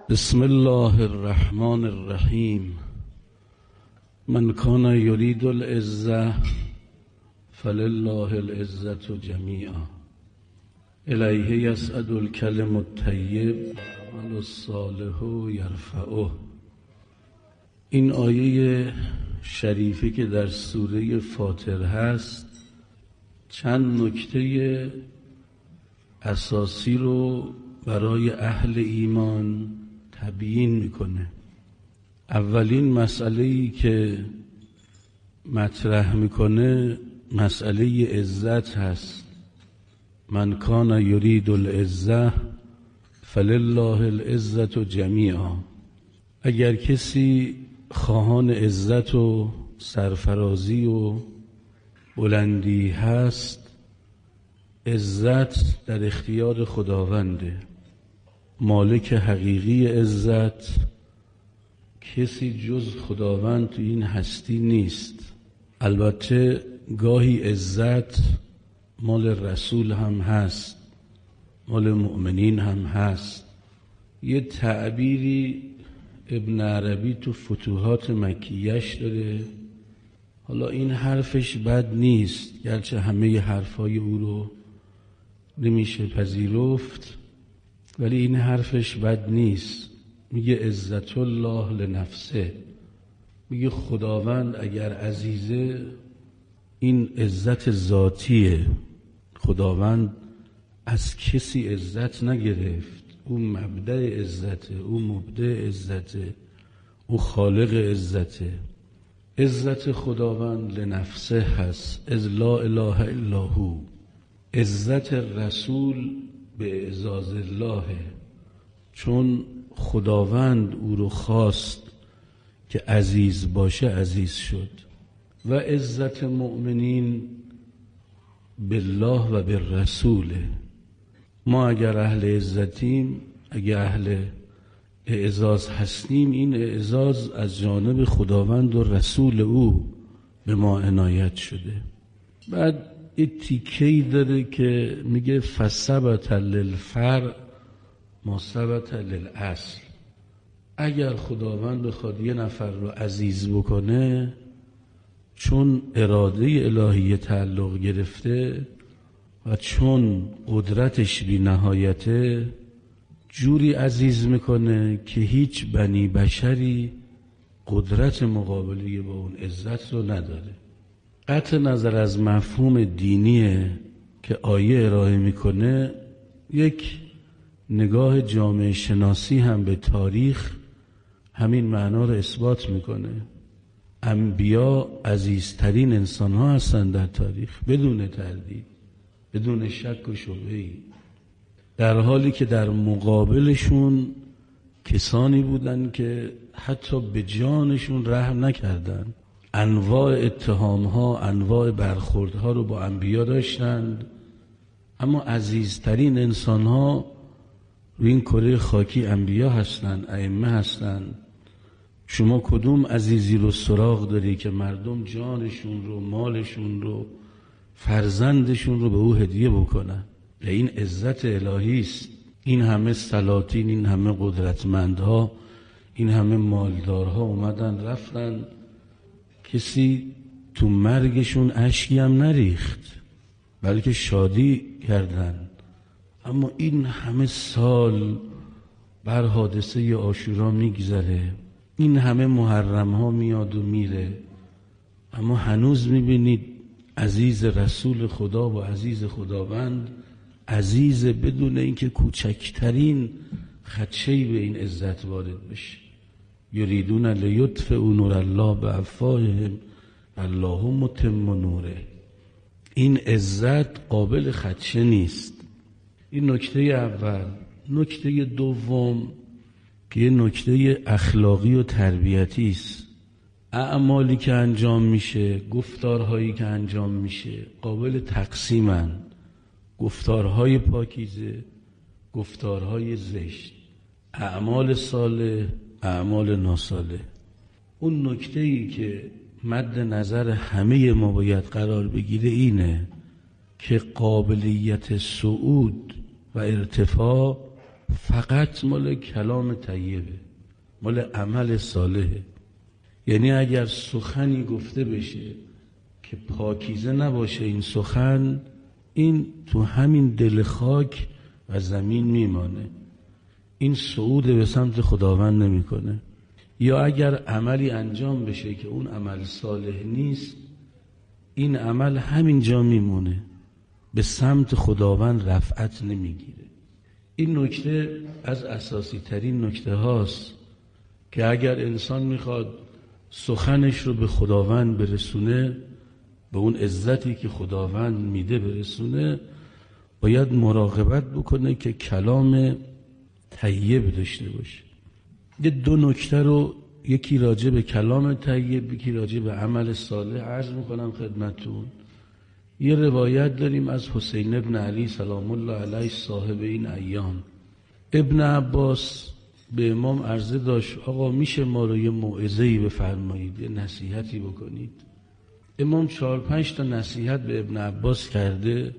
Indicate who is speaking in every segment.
Speaker 1: بسم الله الرحمن الرحیم. من کان یرید العزة فلله العزة جمیعا الیه یصعد الکلم الطیب والعمل الصالح یرفعه. این آیه شریفی که در سوره فاطر هست چند نکته اساسی رو برای اهل ایمان تبیین میکنه. اولین مسئله‌ای که مطرح میکنه مسئله عزت هست. من کان یرید العزة فلله العزة جمیعا. اگر کسی خواهان عزت و سرفرازی و بلندی هست، عزت در اختیار خداونده. مالک حقیقی عزت کسی جز خداوند تو این هستی نیست. البته گاهی عزت مال رسول هم هست، مال مؤمنین هم هست. یه تعبیری ابن عربی تو فتوحات مکیه‌اش داره. حالا این حرفش بد نیست، گرچه همه حرفای او رو نمیشه پذیرفت، ولی این حرفش بد نیست. میگه عزت الله لنفسه. میگه خداوند اگر عزیزه این عزت ذاتیه. خداوند از کسی عزت نگرفت. او مبدأ عزته، او مبدأ عزته، او خالق عزته. عزت خداوند لنفسه هست، از لا اله الا هو. عزت رسول به اعزاز الله، چون خداوند او رو خواست که عزیز باشه عزیز شد. و عزت مؤمنین بالله و بالرسوله. ما اگر اهل عزتیم، اگر اهل اعزاز هستیم، این اعزاز از جانب خداوند و رسول او به ما عنایت شده. بعد یه تیکه‌ای داره که میگه فثبت للفرع ما ثبت للاصل. اگر خداوند بخواد یه نفر رو عزیز بکنه، چون اراده الهی تعلق گرفته و چون قدرتش بی نهایته، جوری عزیز میکنه که هیچ بنی بشری قدرت مقابله با اون عزت رو نداره. قطع نظر از مفهوم دینی که آیه ارائه میکنه، یک نگاه جامعه شناسی هم به تاریخ همین معنا رو اثبات میکنه. انبیا عزیزترین انسان ها هستند در تاریخ، بدون تردید، بدون شک و شبهه‌ای، در حالی که در مقابلشون کسانی بودند که حتی به جانشون رحم نکردند. انواع اتهامها، انواع برخوردها رو با انبیا داشتند، اما عزیزترین انسانها روی این کره خاکی انبیا هستند، ائمه هستند. شما کدوم عزیزی رو سراغ داری که مردم جانشون رو، مالشون رو، فرزندشون رو به او هدیه بکنن؟ این عزت الهی است. این همه سلاطین، این همه قدرتمندها، این همه مالدارها اومدن رفتن، کسی تو مرگشون اشکی هم نریخت، بلکه شادی کردن. اما این همه سال بر حادثه عاشورا میگذره، این همه محرم ها میاد و میره، اما هنوز میبینید عزیز رسول خدا و عزیز خداوند عزیز بدون اینکه کوچکترین خدشه‌ای به این عزت وارد بشه. یریدون لیطفئوا نور الله بافواههم الله متم نوره. این عزت قابل خدشه نیست. این نکته اول. نکته دوم که یه نکته اخلاقی و تربیتی است. اعمالی که انجام میشه، گفتارهایی که انجام میشه قابل تقسیمن. گفتارهای پاکیزه، گفتارهای زشت، اعمال صالح، اعمال ناصالح. اون نکته‌ای که مد نظر همه ما باید قرار بگیره اینه که قابلیت صعود و ارتفاع فقط مال کلام طیبه، مال عمل صالحه. یعنی اگر سخنی گفته بشه که پاکیزه نباشه این سخن، این تو همین دل خاک و زمین میمانه، این صعود به سمت خداوند نمیکنه. یا اگر عملی انجام بشه که اون عمل صالح نیست، این عمل همین جا میمونه، به سمت خداوند رفعت نمیگیره. این نکته از اساسی ترین نکته هاست که اگر انسان میخواد سخنش رو به خداوند برسونه، به اون عزتی که خداوند میده برسونه، باید مراقبت بکنه که کلام طیب داشته باشه. یه دو نکته رو، یکی راجع به کلام طیب، یکی راجع به عمل صالح عرض میکنم خدمتون. یه روایت داریم از حسین ابن علی سلام الله علیه صاحب این ایام. ابن عباس به امام عرضه داشت آقا میشه ما رو یه موعظه‌ای بفرمایید، یه نصیحتی بکنید. امام 4-5 تا نصیحت به ابن عباس کرده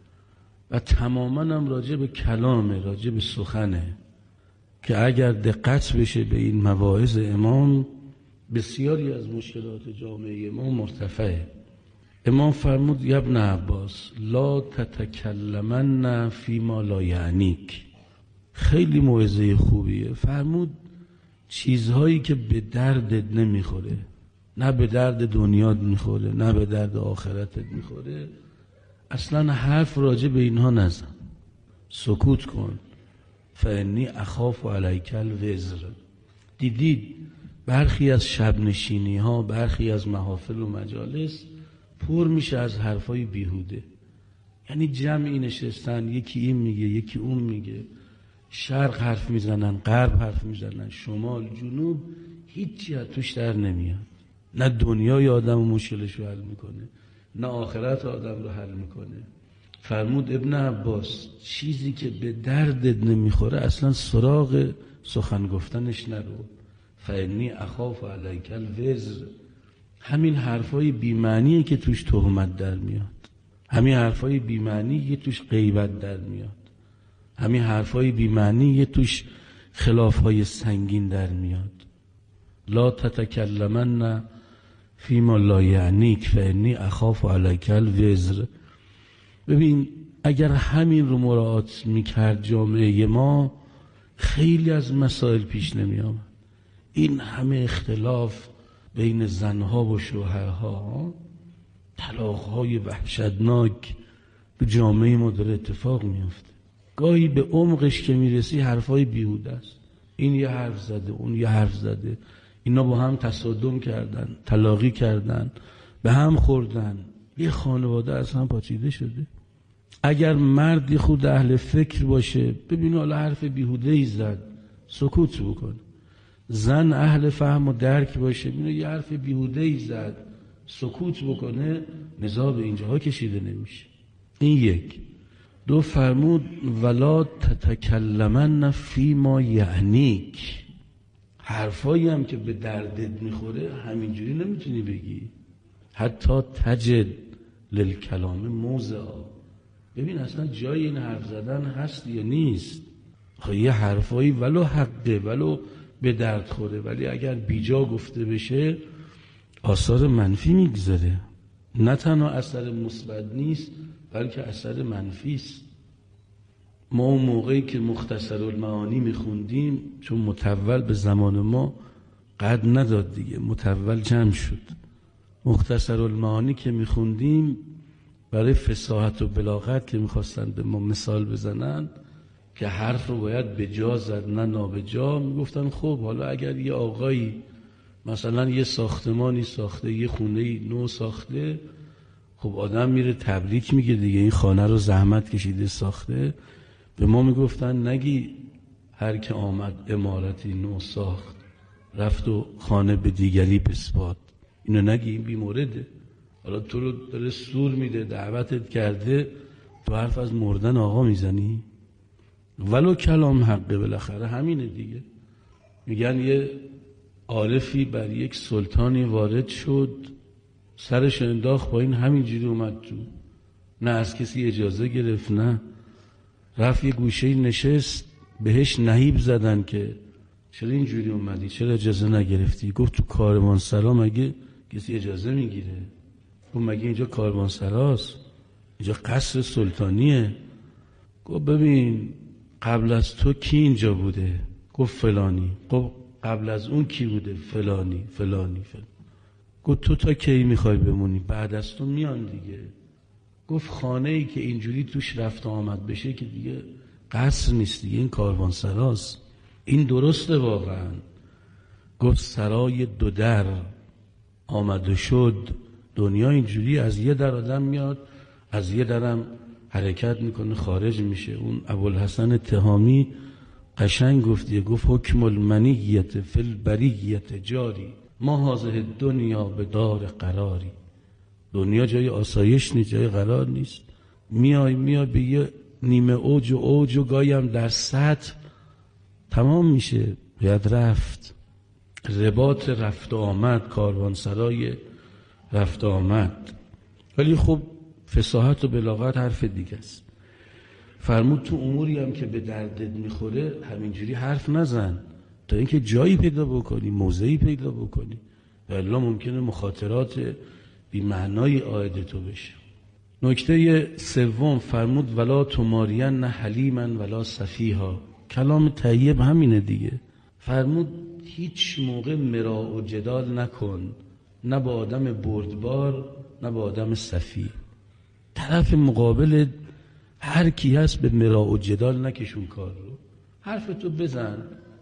Speaker 1: و تماما هم راجع به کلامه، راجع به سخنه که اگر دقت بشه به این مواعظ امام، بسیاری از مشکلات جامعه ما مرتفعه. امام فرمود یا ابن عباس لا تتکلمن فیما لا یعنیک. خیلی موعظه خوبیه. فرمود چیزهایی که به دردت نمیخوره، نه به درد دنیات میخوره نه به درد آخرتت میخوره، اصلا حرف راجع به اینها نزن، سکوت کن. فانی اخاف علیک الوزر. دیدید برخی از شب نشینی ها، برخی از محافل و مجالس پر میشه از حرفای بیهوده. یعنی جمعی نشستن، یکی این میگه یکی اون میگه، شرق حرف میزنن، غرب حرف میزنن، شمال جنوب، هیچی از توش در نمیاد. نه دنیای آدم و مشکلش رو حل میکنه، نه آخرت آدم رو حل میکنه. فرمود ابن عباس چیزی که به دردت نمیخوره اصلا سراغ سخن گفتنش نرو. فانی اخاف علیک الوزر. همین حرفای بی‌معنیه که توش تهمت در میاد، همین حرفای بی‌معنی که توش غیبت در میاد، همین حرفای بی‌معنی که توش خلافهای سنگین در میاد. لا تتکلمن فیما لا یعنیک فانی اخاف علیک الوزر. ببین اگر همین رو مراعات میکرد جامعه ما، خیلی از مسائل پیش نمی آمد. این همه اختلاف بین زنها و شوهرها، طلاقهای وحشتناک تو جامعه ما داره اتفاق میفته. گاهی به عمقش که میرسی حرفای بیهوده است. این یه حرف زده، اون یه حرف زده، اینا با هم تصادم کردن، طلاقی کردن، به هم خوردن، یه خانواده از هم پاچیده شده. اگر مردی خود اهل فکر باشه، ببین حالا حرف بیهوده‌ای زد، سکوت بکن. زن اهل فهم و درک باشه، ببین یه حرف بیهوده‌ای زد، سکوت بکنه، نزاع به اینجاها کشیده نمیشه. این یک. دو فرمود ولا تتکلمن فیما یعنیک. حرفایی هم که به دردت میخوره همینجوری نمیتونی بگی. حتی تجد للکلام موضعا. ببین اصلا جای این حرف زدن هست یا نیست. یه حرفایی ولو حقه، ولو به درد خوره، ولی اگر بیجا گفته بشه آثار منفی میگذاره. نه تنها اثر مثبت نیست بلکه اثر منفی است. ما اون موقعی که مختصرالمعانی میخوندیم، چون متول به زمان ما قد نداد دیگه، متول جمع شد. مختصرالمعانی که میخوندیم برای فصاحت و بلاغت که میخواستن به ما مثال بزنن که حرف رو باید به جا زد نه نابجا، میگفتن خب حالا اگر یه آقایی مثلا یه ساختمانی ساخته، یه خونه‌ای نو ساخته، خب آدم میره تبریک میگه دیگه، این خانه رو زحمت کشیده ساخته. به ما میگفتن نگی هر که آمد عمارتی نو ساخت رفت و خانه به دیگری بسپاد، اینو نگی، این بیمورده. حالا تو رو داره سور میده، دعوتت کرده، تو حرف از مردن آقا میزنی؟ ولو کلام حقه، بالاخره همینه دیگه. میگن یه عارفی بر یک سلطانی وارد شد، سرش انداخت پایین، همینجوری اومد تو، نه از کسی اجازه گرفت، نه رفت یه گوشه نشست، بهش نهیب زدن که چرا اینجوری اومدی، چرا اجازه نگرفتی؟ گفت تو کاروانسرا مگه کسی اجازه میگیره؟ گفت مگه اینجا کاروانسراست؟ اینجا قصر سلطانیه. گفت ببین قبل از تو کی اینجا بوده؟ گفت فلانی. گفت قبل از اون کی بوده؟ فلانی فلانی فلانی. گفت تو تا کی میخوای بمونی؟ بعد از تو میان دیگه. گفت خانه ای که اینجوری توش رفت آمد بشه که دیگه قصر نیست دیگه، این کاروانسراست. این درسته واقعا. گفت سرای دو در آمد و شد. دنیا اینجوری، از یه در آدم میاد، از یه درم حرکت میکنه خارج میشه. اون ابوالحسن تهامی قشنگ گفتیه، گفت حکم المنیت فی البریت جاری، ما هذه دنیا به دار قراری. دنیا جای آسایش نیست، جای قرار نیست. میای به یه نیمه اوج و گایم در سطح تمام میشه، باید رفت. رباط رفت و آمد، کاروانسرای رفت و آمد. ولی خب فصاحت و بلاغت حرف دیگه است. فرمود تو اموری هم که به دردت میخوره همینجوری حرف نزن، تا اینکه جایی پیدا بکنی، موضعی پیدا بکنی، والا ممکنه مخاطرات بی معنای عائد تو بشه. نکته سوم فرمود ولا تمارین نه حلیما ولا سفیها. کلام طیب همینه دیگه. فرمود هیچ موقع مراء و جدال نکن، نه با آدم بردبار نه با آدم سفیه. طرف مقابل هر کی هست به مراء و جدال نکشون کار رو. حرف تو بزن،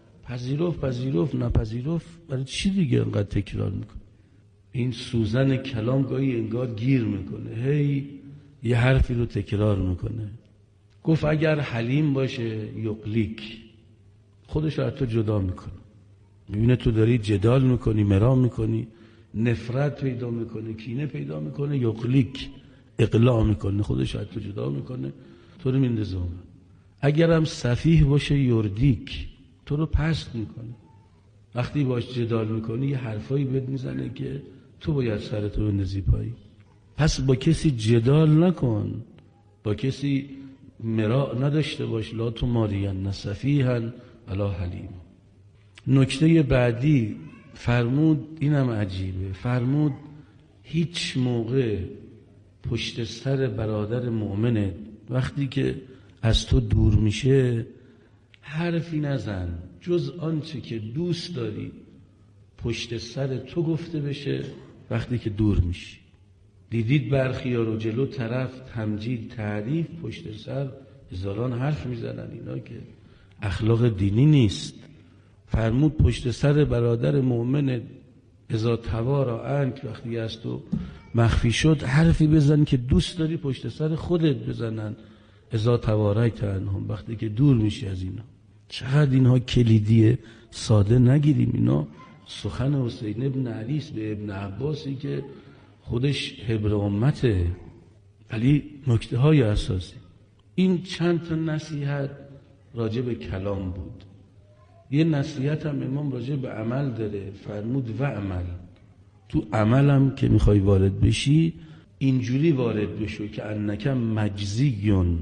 Speaker 1: پذیرفت نپذیرفت، برای چی دیگه انقدر تکرار میکن؟ این سوزن کلام گاهی انگار گیر میکنه، هی یه حرفی رو تکرار میکنه. گفت اگر حلیم باشه یقلیک، خودش رو از تو جدا میکنه. میبینه تو داری جدال میکنی، مرام میکنی، نفرت پیدا میکنه، کینه پیدا میکنه، یقلیک اقلاع میکنه، خودش رو از تو جدا میکنه، تو رو میندازه اون. اگرم سفیه باشه یردیک، تو رو پست میکنه. وقتی باش جدال میکنی یه حرفایی بهت میزنه که تو باید سرتو بندازی پایی. پس با کسی جدال نکن، با کسی مراء نداشته باش. لا تمارین سفیها ولا حلیم. نکته بعدی فرمود، اینم عجیبه، فرمود هیچ موقع پشت سر برادر مؤمنه وقتی که از تو دور میشه حرفی نزن جز آنچه که دوست داری پشت سر تو گفته بشه وقتی که دور میشی. دیدید برخیار و جلو طرف تمجید تعریف، پشت سر هزاران حرف میزنن. اینا که اخلاق دینی نیست. فرمود پشت سر برادر مؤمن اذا توارا عنک، وقتی از تو مخفی شد حرفی بزن که دوست داری پشت سر خودت بزنن. اذا توارایت عنهم، وقتی که دور میشی از اینا. چقدر اینها کلیدیه، ساده نگیریم. اینا سخن حسین ابن علی است به ابن عباسی که خودش حبر امته، ولی نکته های اساسی. این چند تا نصیحت راجع به کلام بود. یه نصیحت هم امام راجع به عمل داره. فرمود و عمل، تو عملم که میخوای وارد بشی اینجوری وارد بشو که انک مجزیون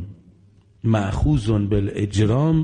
Speaker 1: مأخوذ بالاجرام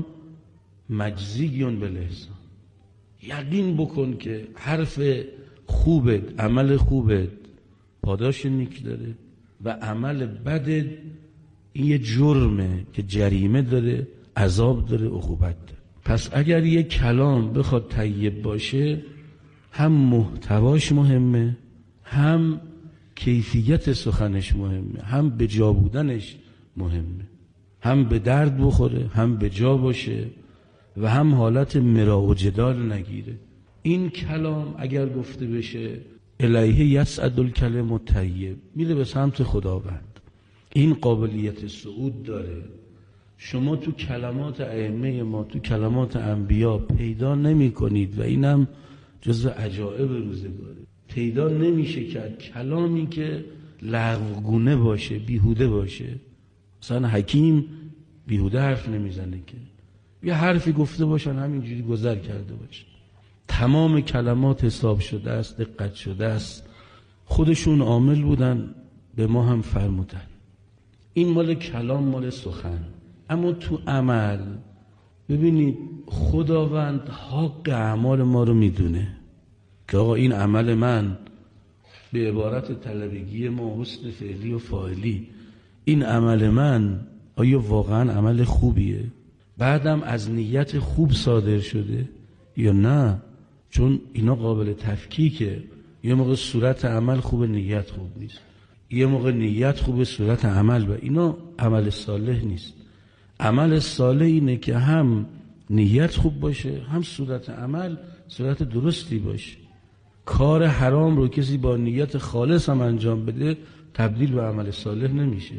Speaker 1: مجزیون بالاحسان. یقین بکن که حرف خوبت، عمل خوبت پاداش نیک داره و عمل بدت این یه جرمه که جریمه داره، عذاب داره، عقوبت داره. پس اگر یه کلام بخواد طیب باشه هم محتواش مهمه، هم کیفیت سخنش مهمه، هم به جا بودنش مهمه، هم به درد بخوره، هم به جا باشه و هم حالت مراء و جدال نگیره. این کلام اگر گفته بشه الیه یصعد الکلم الطیب، میره به سمت خداوند. این قابلیت صعود داره. شما تو کلمات ائمه ما، تو کلمات انبیا پیدا نمی کنید و اینم جزو عجائب روزگاره. پیدا نمیشه کرد کلامی که لغوگونه باشه، بیهوده باشه. مثلا حکیم بیهوده حرف نمیزنه که، یه حرفی گفته باشن همینجوری گذر کرده باشه. تمام کلمات حساب شده است، دقت شده است. خودشون عامل بودن، به ما هم فرمودن. این مال کلام، مال سخن. اما تو عمل ببینید خداوند حق اعمال ما رو میدونه که آقا این عمل من به عبارت طلبگی ما حسن فعلی و فاعلی، این عمل من آیا واقعا عمل خوبیه؟ بعدم از نیت خوب صادر شده یا نه؟ چون اینا قابل تفکیکه. یه موقع صورت عمل خوب، نیت خوب نیست. یه موقع نیت خوبه، صورت عمل اینا عمل صالح نیست. عمل صالح اینه که هم نیت خوب باشه، هم صورت عمل صورت درستی باشه. کار حرام رو کسی با نیت خالص هم انجام بده تبدیل به عمل صالح نمیشه.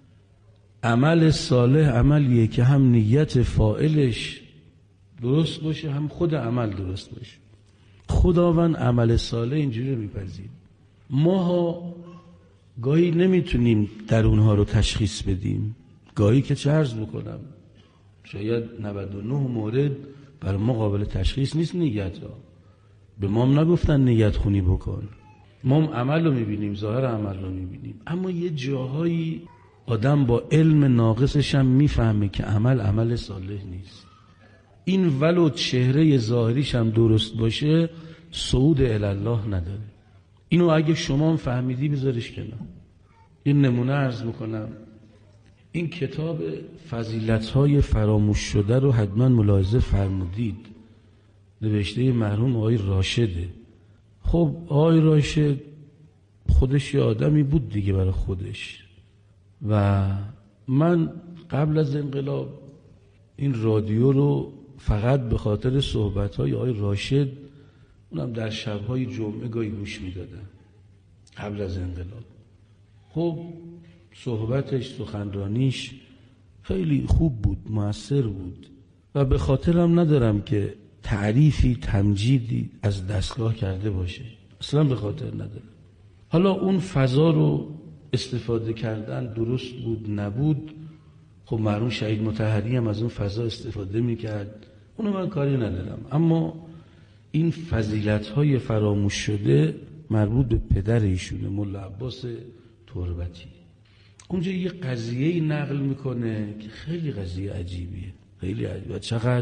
Speaker 1: عمل صالح عملیه که هم نیت فاعلش درست باشه، هم خود عمل درست باشه. خداوند عمل صالح اینجوری میپذیره. ما گاهی نمیتونیم در اونها رو تشخیص بدیم. گاهی که چه عرض بکنم، شاید 99 مورد برای ما قابل تشخیص نیست نیت را. به ما هم نگفتن نیت خونی بکن. ما هم عمل رو میبینیم، ظاهر عمل رو میبینیم، اما یه جاهایی آدم با علم ناقصش هم میفهمه که عمل صالح نیست. این ولو چهره ظاهریش هم درست باشه صعود الله نداره. اینو اگه شما هم فهمیدی بذارش کنار. یه نمونه عرض میکنم. این کتاب فضیلت‌های فراموش شده رو حتما ملاحظه فرمودید. نوشته مرحوم آقای راشده. خب آقای راشد خودش یه آدمی بود دیگه برای خودش، و من قبل از انقلاب این رادیو رو فقط به خاطر صحبت‌های آقای راشد، اونم در شب‌های جمعه گاهی گوش می‌دادم قبل از انقلاب. خب صحبتش، سخنرانیش خیلی خوب بود، مؤثر بود، و به خاطرم ندارم که تعریفی تمجیدی از دستگاه کرده باشه، اصلا به خاطر ندارم. حالا اون فضا رو استفاده کردن درست بود نبود، خب مرحوم شهید مطهری هم از اون فضا استفاده میکرد، اونو من کاری ندارم. اما این فضیلت‌های فراموش شده مربوط به پدر ایشونه، ملا عباس تربتی. اونجا یه قضیه‌ای نقل میکنه که خیلی قضیه عجیبیه، خیلی عجیبه. چقدر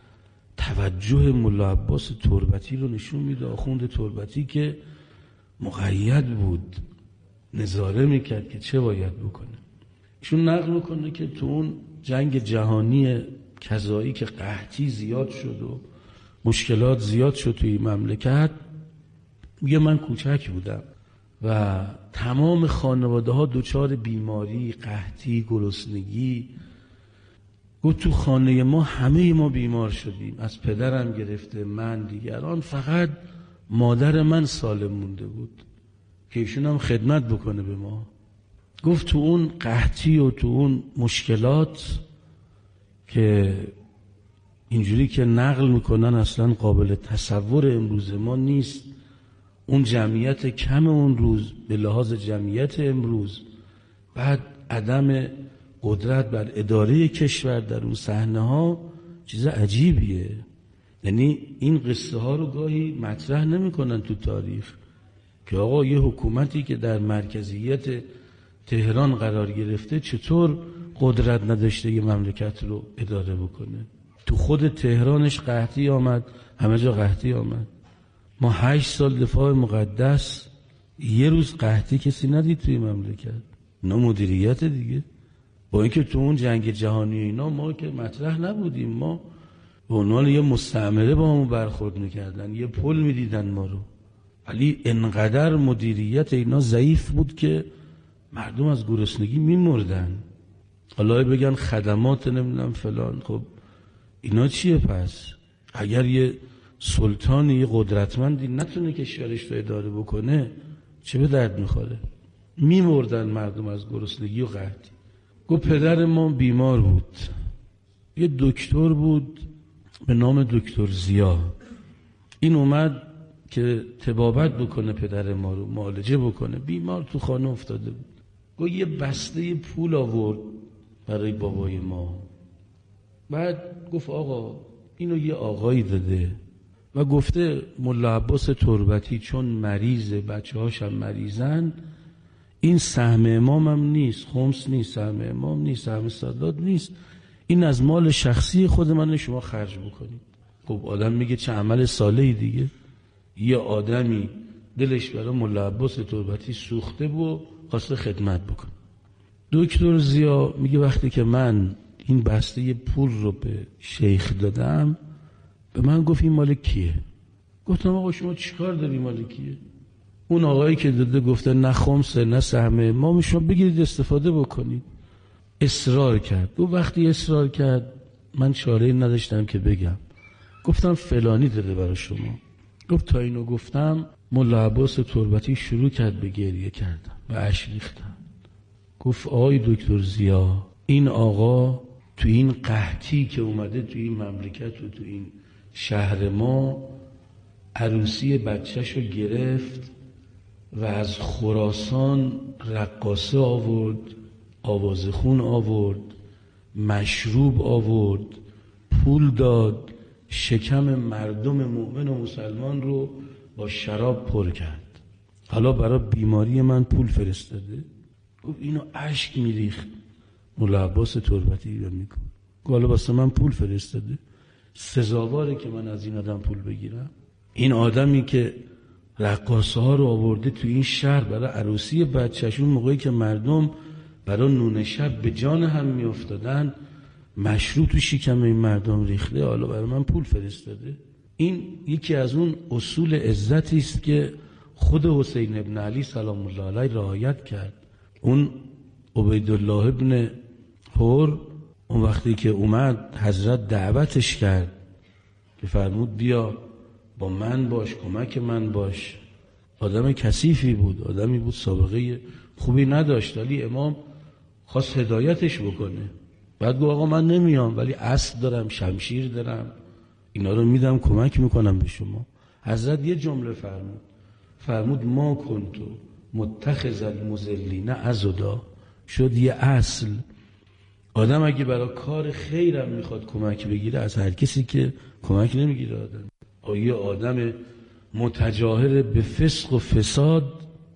Speaker 1: توجه ملا عباس تربتی رو نشون میده. آخوند تربتی که مقید بود، نظاره میکرد که چه باید بکنه. ایشون نقل میکنه که تو اون جنگ جهانی کذایی که قحطی زیاد شد و مشکلات زیاد شد توی مملکت، میگه من کوچک بودم و تمام خانواده ها دچار بیماری، قحطی، گرسنگی. گفت تو خانه ما همه ما بیمار شدیم، از پدرم گرفته من، دیگران، فقط مادر من سالم مونده بود که ایشون هم خدمت بکنه به ما. گفت تو اون قحطی و تو اون مشکلات که اینجوری که نقل میکنن اصلا قابل تصور امروز ما نیست، اون جمعیت کم اون روز به لحاظ جمعیت امروز، بعد عدم قدرت بر اداره کشور در اون صحنه ها، چیز عجیبیه. یعنی این قصه ها رو گاهی مطرح نمی کنن تو تاریخ که آقا یه حکومتی که در مرکزیت تهران قرار گرفته چطور قدرت نداشته یه مملکت رو اداره بکنه. تو خود تهرانش قحطی آمد، همه جا قحطی آمد. ما 8 سال دفاع مقدس، یه روز قحطی کسی ندید توی مملکت. اینا مدیریت دیگه. با اینکه تو اون جنگ جهانی اینا ما که مطرح نبودیم، ما به عنوان یه مستعمره با همون برخورد میکردن، یه پل میدیدن ما رو، ولی انقدر مدیریت اینا ضعیف بود که مردم از گرسنگی میمردن. حالا بگن خدمات نمیدونم فلان، خب اینا چیه پس؟ اگر یه سلطانی، یه قدرتمندی نتونه کشورش رو اداره بکنه چه به درد میخوره؟ میمردن مردم از گرسنگی و قحطی. گفت پدر ما بیمار بود، یه دکتر بود به نام دکتر زیا، این اومد که طبابت بکنه پدر ما رو، معالجه بکنه. بیمار تو خانه افتاده بود. گفت یه بسته پول آورد برای بابای ما. بعد گفت آقا اینو یه آقایی داده و گفته ملا عباس تربتی چون مریضه، بچه هاشم مریضن، این سهم امام هم نیست، خمس نیست، سهم امام نیست، سهم سادات نیست، این از مال شخصی خود من شما خرج بکنید. خب آدم میگه چه عمل صالحی دیگه. یه آدمی دلش برای ملا عباس تربتی سوخته و خواسته خدمت بکنه. دکتر ضیا میگه وقتی که من این بسته پول رو به شیخ دادم، به من گفت این مال کیه؟ گفتم آقا شما چیکار داری مال کیه؟ اون آقایی که داده گفته نه خمسه نه سهمه، ما شما بگیرید استفاده بکنید. اصرار کرد. و وقتی اصرار کرد من چاره‌ای نداشتم که بگم. گفتم فلانی داده برای شما. گفت تا اینو گفتم ملا عباس تربتی شروع کرد به گریه کردن و اشک ریختن. گفت آقای دکتر ضیا، این آقا تو این قحطی که اومده تو این مملکت و تو این شهر ما عروسی بچه‌شو گرفت و از خراسان رقاصه آورد، آوازخون آورد، مشروب آورد، پول داد، شکم مردم مؤمن و مسلمان رو با شراب پر کرد. حالا برای بیماری من پول فرستاده. گفت اینو اشک میریخت ملا عباس تربتی رو میگه. گفت حالا واسه من پول فرستاده، سزاواره که من از این آدم پول بگیرم؟ این آدمی که رقاصه ها رو آورده تو این شهر برای عروسی بچه‌شون، موقعی که مردم برای نون شب به جان هم میافتادن، مشروب تو شکم این مردم ریخته، حالا برای من پول فرستاده؟ این یکی از اون اصول عزتی است که خود حسین ابن علی سلام الله علیه رعایت کرد. اون عبیدالله ابن حر اون وقتی که اومد حضرت دعوتش کرد که فرمود بیا با من باش، کمک من باش. آدم کثیفی بود، آدمی بود سابقه خوبی نداشت، ولی امام خواست هدایتش بکنه. بعد گفت آقا من نمیام ولی اسب دارم، شمشیر دارم، اینا رو میدم کمک میکنم به شما. حضرت یه جمله فرمود ما کنتو متخذ المضلین عضدا. شد یه اصل. آدم اگه برای کار خیرم میخواد کمک بگیره، از هر کسی که کمک نمیگیره. یه آدم متجاهر به فسق و فساد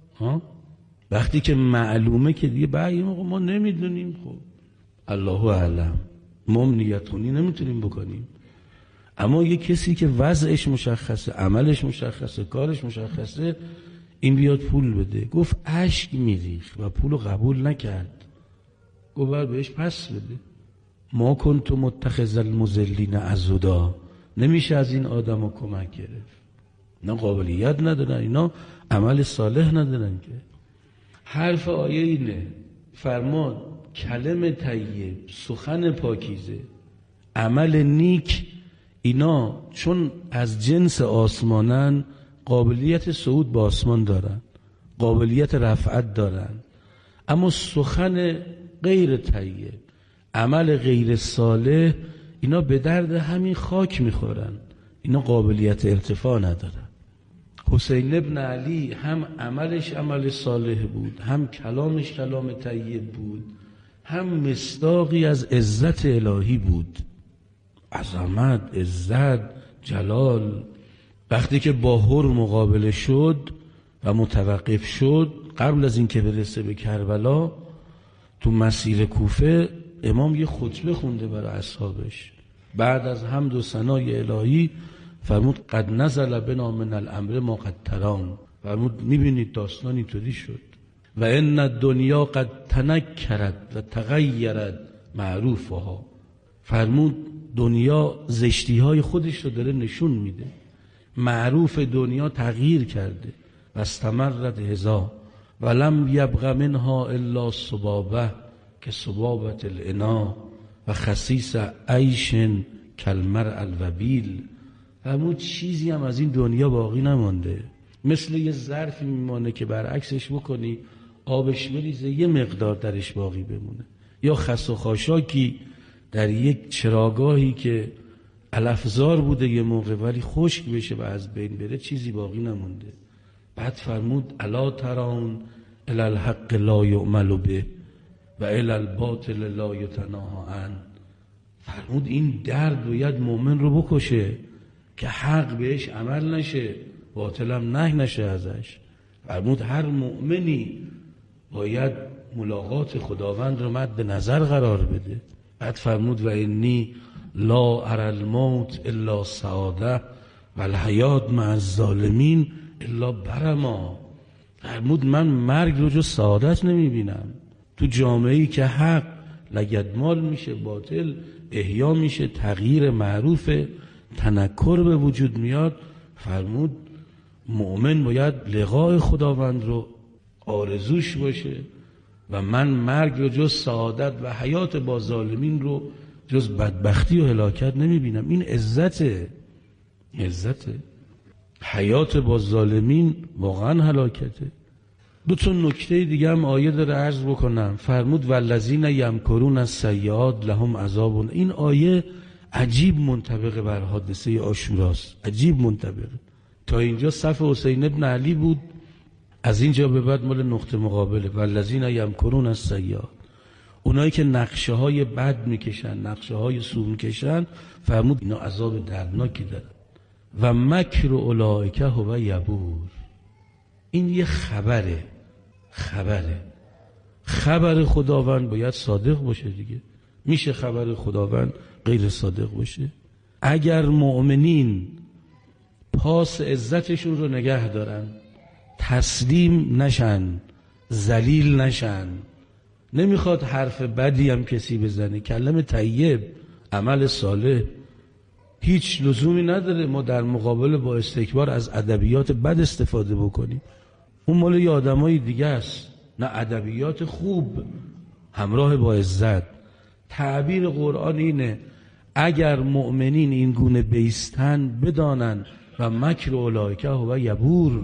Speaker 1: وقتی که معلومه که دیگه بعضی موقع ما نمیدونیم، خب الله اعلم، ما نیتونی نمیتونیم بکنیم. اما یه کسی که وضعش مشخصه، عملش مشخصه، کارش مشخصه، این بیاد پول بده. گفت اشک میریخت و پولو قبول نکرد. گفت باید بهش پس بده. ما کنت متخذ المضلین عضدا. نمیشه از این آدم کمک گرفت. اینا قابلیت ندارن، اینا عمل صالح ندارن. که حرف آیه اینه، فرمان کلم طیب، سخن پاکیزه، عمل نیک، اینا چون از جنس آسمانن قابلیت صعود به آسمان دارن، قابلیت رفعت دارن. اما سخن غیر طیب، عمل غیر صالح، اینا به درد همین خاک میخورن، اینا قابلیت ارتفاع ندارن. حسین ابن علی هم عملش عمل صالح بود، هم کلامش کلام طیب بود، هم مصداقی از عزت الهی بود. عظمت، عزت، جلال. وقتی که با هر مقابله شد و متوقف شد، قبل از اینکه برسه به کربلا، تو مسیر کوفه امام یه خطبه خونده برای اصحابش. بعد از حمد و ثنای الهی فرمود قد نزل بنا من الامر ما قد ترون. فرمود میبینید داستان اینطوری شد. و ان الدنیا قد تنکرت و تغیرت معروفها. فرمود دنیا زشتی های خودش رو داره نشون میده، معروف دنیا تغییر کرده. و استمرت هزا ولم یبق منها الا صبابه که صبابت الانا و خسیس عیش کالمرء الوبیل. فرمود چیزی هم از این دنیا باقی نمانده، مثل یه ظرفی میمانه که برعکسش بکنی آبش بریزه یه مقدار درش باقی بمونه، یا خس و خاشاکی در یک چراگاهی که علفزار بوده یه موقع ولی خشک بشه و از بین بره، چیزی باقی نمونده. بعد فرمود الا ترون الی الحق لا یعمل به و الی الباطل لا یتناهی عنه. فرمود این درد باید مؤمن رو بکشه که حق بهش عمل نشه، باطلم نهی نشه ازش. فرمود هر مؤمنی باید ملاقات خداوند رو مد نظر قرار بده. بعد فرمود و انی لا اری الموت الا سعاده و الحیات مع الظالمین الا برما. فرمود من مرگ رو جز سعادت نمیبینم. تو جامعه‌ای که حق لگدمال میشه، باطل احیا میشه، تغییر معروف، تنکر به وجود میاد، فرمود مؤمن باید لقاء خداوند رو آرزوش باشه و من مرگ رو جز سعادت و حیات با ظالمین رو جز بدبختی و هلاکت نمیبینم. این عزته. حیات با ظالمین واقعا هلاکته. دو تا نکته دیگه هم آیه داره عرض بکنم. فرمود والذین یمکرون السیئات لهم عذاب. این آیه عجیب منطبق بر حادثه عاشوراست، عجیب منطبق. تا اینجا صف حسین ابن علی بود، از اینجا به بعد مال نقطه مقابله. والذین یمکرون السیئات، اونایی که نقشه های بد میکشن، نقشه های سو میکشن، فرمود اینا عذاب دردناکی دارن. و مکر اولئک هو یبور. این یه خبر خداوند باید صادق باشه دیگه. میشه خبر خداوند غیر صادق باشه؟ اگر مؤمنین پاس عزتشون رو نگه دارن، تسلیم نشن، ذلیل نشن، نمیخواد حرف بدی هم کسی بزنه، کلمه طیب، عمل صالح، هیچ لزومی نداره ما در مقابل با استکبار از ادبیات بد استفاده بکنیم. اون مال یه آدمای دیگه است. نه، ادبیات خوب همراه با عزت. تعبیر قرآن اینه اگر مؤمنین این گونه بیستن بدانن و مکر اولئک هو یبور،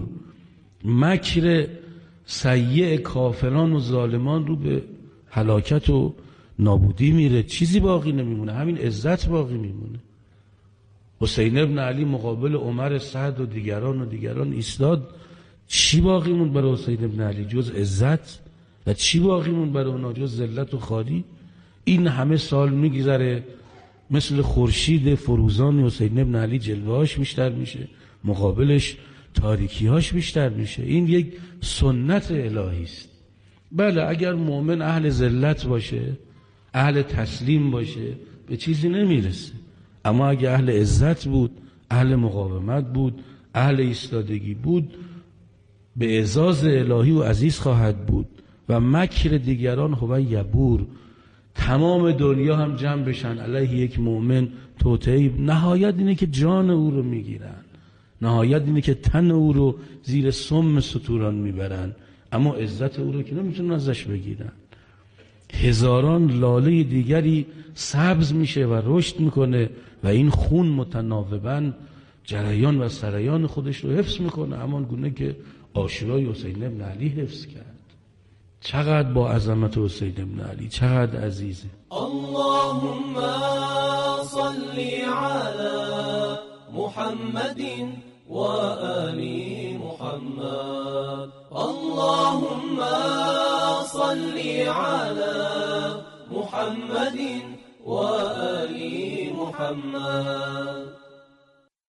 Speaker 1: مکر سیء کافران و ظالمان رو به هلاکت و نابودی میره، چیزی باقی نمیمونه، همین عزت باقی میمونه. حسین ابن علی مقابل عمر سعد و دیگران ایستاد، چی باقی موند برای حسین ابن علی جز عزت؟ و چی باقی موند برای اونا جز ذلت و خاری؟ این همه سال میگذره، مثل خورشید فروزان حسین ابن علی جلوهاش بیشتر میشه، مقابلش تاریکی‌هاش بیشتر میشه. این یک سنت الهی است. بله، اگر مؤمن اهل ذلت باشه، اهل تسلیم باشه، به چیزی نمیرسه. اما اگر اهل عزت بود، اهل مقاومت بود، اهل ایستادگی بود، به اعزاز الهی و عزیز خواهد بود. و مکر دیگران هو یبور، تمام دنیا هم جمع بشن علیه یک مؤمن توطئه، نهایت اینه که جان او رو میگیرن، نهایت اینه که تن او رو زیر سم ستوران میبرن، اما عزت او رو که نمیتونن ازش بگیرن. هزاران لاله دیگری سبز میشه و رشد میکنه و این خون متناوباً جریان و سریان خودش رو حفظ میکنه، همان گونه که عاشورای حسین ابن علی حفظ کرد. چقدر با عظمت حسین ابن علی، چقدر عزیزه.
Speaker 2: اللهم صل على محمد و آل محمد. اللهم صل على محمد و آل محمد.